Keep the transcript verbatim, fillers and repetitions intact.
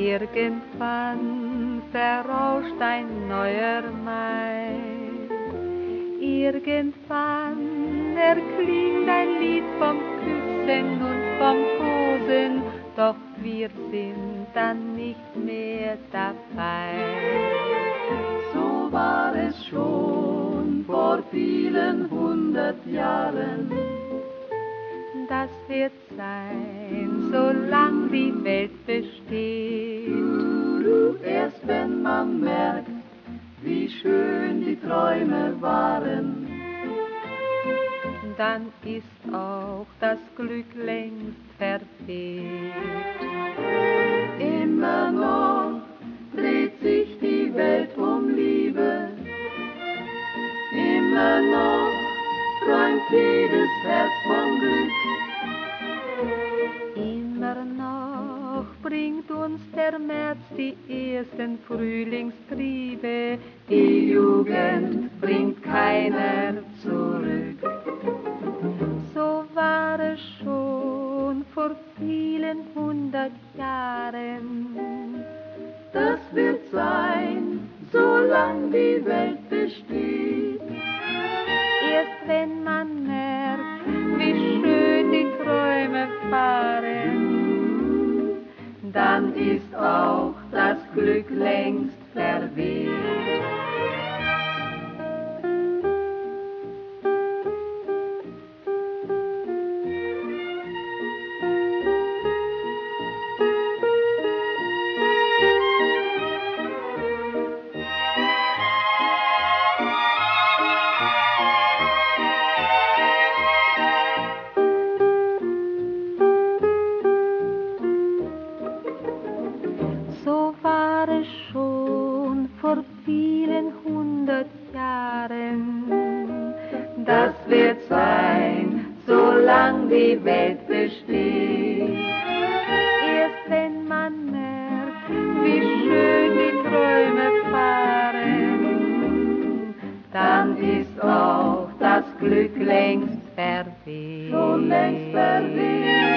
Irgendwann verrauscht ein neuer Mai. Irgendwann erklingt ein Lied vom Küssen und vom Kosen, doch wir sind dann nicht mehr dabei. So war es schon vor vielen hundert Jahren. Das wird sein, solang die Welt besteht. Erst wenn man merkt, wie schön die Träume waren, dann ist auch das Glück längst verweht. Immer noch dreht sich die Welt um Liebe, immer noch träumt jedes Herz vom Glück. Immer noch bringt uns der März die ersten Frühlingstriebe, Die Jugend bringt keiner zurück. so war es schon vor vielen hundert Jahren. Das wird sein, solang die Welt besteht. Erst wenn man merkt, wie schön die Träume fahren, Dann ist auch das Glück längst verweht. so war es schon vor vielen hundert Jahren. Das wird sein, solang die Welt besteht. Erst wenn man merkt, wie schön die Träume fahren, Dann ist auch das Glück längst verweht. schon längst verweht.